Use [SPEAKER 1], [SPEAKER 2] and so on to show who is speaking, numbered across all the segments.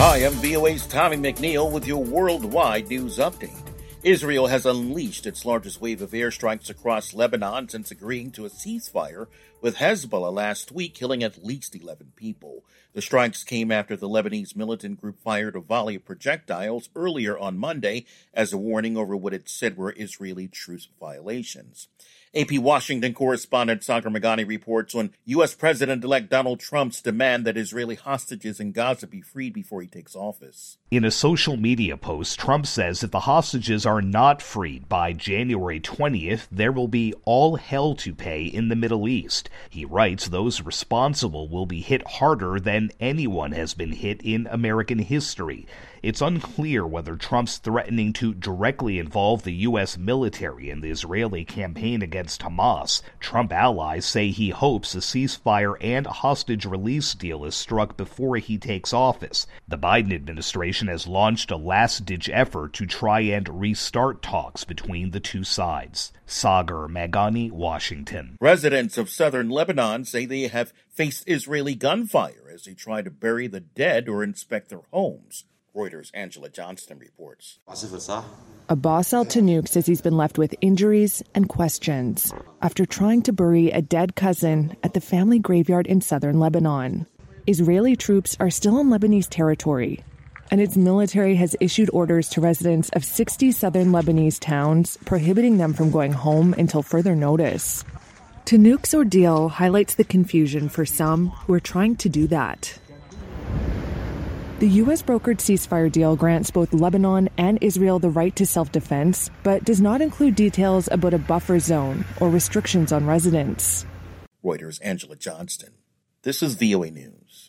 [SPEAKER 1] Hi, I'm VOA's Tommy McNeil with your worldwide news update. Israel has unleashed its largest wave of airstrikes across Lebanon since agreeing to a ceasefire with Hezbollah last week, killing at least 11 people. The strikes came after the Lebanese militant group fired a volley of projectiles earlier on Monday as a warning over what it said were Israeli truce violations. AP Washington correspondent Sagar Meghani reports on U.S. President-elect Donald Trump's demand that Israeli hostages in Gaza be freed before he takes office.
[SPEAKER 2] In a social media post, Trump says if the hostages are not freed by January 20th, there will be all hell to pay in the Middle East. He writes those responsible will be hit harder than anyone has been hit in American history. It's unclear whether Trump's threatening to directly involve the U.S. military in the Israeli campaign against Hamas. Trump allies say he hopes a ceasefire and hostage release deal is struck before he takes office. The Biden administration has launched a last-ditch effort to try and restart talks between the two sides. Sagar Meghani, Washington.
[SPEAKER 1] Residents of southern Lebanon say they have faced Israeli gunfire as they try to bury the dead or inspect their homes. Reuters' Angela Johnston reports.
[SPEAKER 3] Abbas Al-Tanouk says he's been left with injuries and questions after trying to bury a dead cousin at the family graveyard in southern Lebanon. Israeli troops are still in Lebanese territory, and its military has issued orders to residents of 60 southern Lebanese towns, prohibiting them from going home until further notice. Tanouk's ordeal highlights the confusion for some who are trying to do that. The U.S. brokered ceasefire deal grants both Lebanon and Israel the right to self-defense, but does not include details about a buffer zone or restrictions on residents.
[SPEAKER 1] Reuters' Angela Johnston. This is VOA News.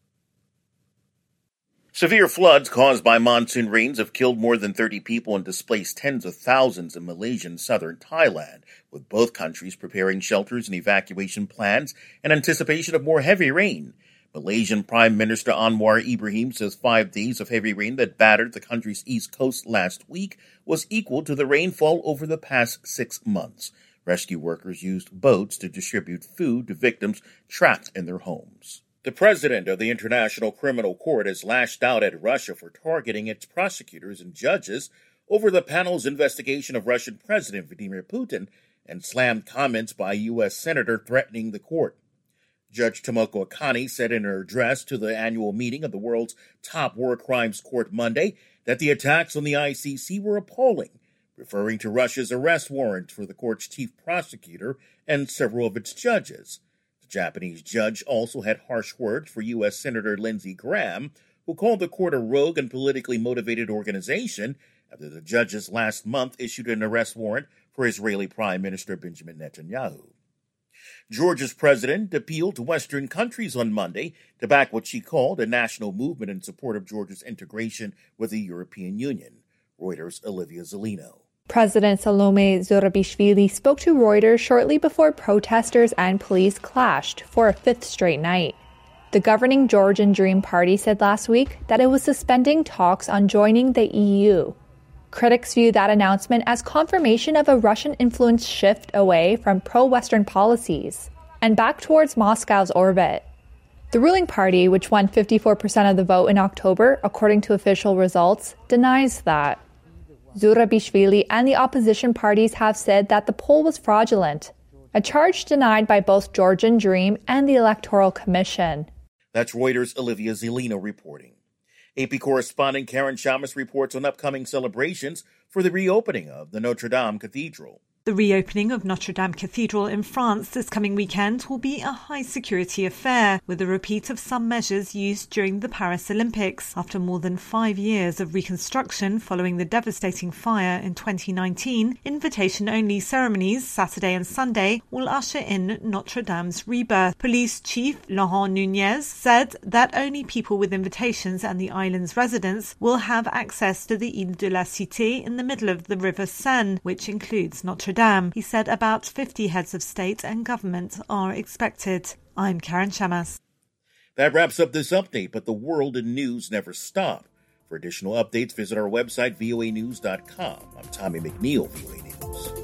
[SPEAKER 1] Severe floods caused by monsoon rains have killed more than 30 people and displaced tens of thousands in Malaysian southern Thailand, with both countries preparing shelters and evacuation plans in anticipation of more heavy rain. Malaysian Prime Minister Anwar Ibrahim says 5 days of heavy rain that battered the country's east coast last week was equal to the rainfall over the past 6 months. Rescue workers used boats to distribute food to victims trapped in their homes. The president of the International Criminal Court has lashed out at Russia for targeting its prosecutors and judges over the panel's investigation of Russian President Vladimir Putin and slammed comments by a U.S. senator threatening the court. Judge Tomoko Akane said in her address to the annual meeting of the world's top war crimes court Monday that the attacks on the ICC were appalling, referring to Russia's arrest warrant for the court's chief prosecutor and several of its judges. The Japanese judge also had harsh words for U.S. Senator Lindsey Graham, who called the court a rogue and politically motivated organization after the judges last month issued an arrest warrant for Israeli Prime Minister Benjamin Netanyahu. Georgia's president appealed to Western countries on Monday to back what she called a national movement in support of Georgia's integration with the European Union. Reuters' Olivia Zelino.
[SPEAKER 4] President Salome Zurabishvili spoke to Reuters shortly before protesters and police clashed for a 5th straight night. The governing Georgian Dream Party said last week that it was suspending talks on joining the EU. Critics view that announcement as confirmation of a Russian-influenced shift away from pro-Western policies and back towards Moscow's orbit. The ruling party, which won 54% of the vote in October, according to official results, denies that. Zurabishvili and the opposition parties have said that the poll was fraudulent, a charge denied by both Georgian Dream and the Electoral Commission.
[SPEAKER 1] That's Reuters' Olivia Zelino reporting. AP correspondent Karen Shamas reports on upcoming celebrations for the reopening of the Notre Dame Cathedral.
[SPEAKER 5] The reopening of Notre Dame Cathedral in France this coming weekend will be a high-security affair, with a repeat of some measures used during the Paris Olympics. After more than 5 years of reconstruction following the devastating fire in 2019, invitation-only ceremonies Saturday and Sunday will usher in Notre Dame's rebirth. Police Chief Laurent Nunez said that only people with invitations and the island's residents will have access to the Ile de la Cité in the middle of the River Seine, which includes Notre Dame. He said about 50 heads of state and government are expected. I'm Karen Shamas.
[SPEAKER 1] That wraps up this update, but the world and news never stop. For additional updates, visit our website, voanews.com. I'm Tommy McNeil, VOA News.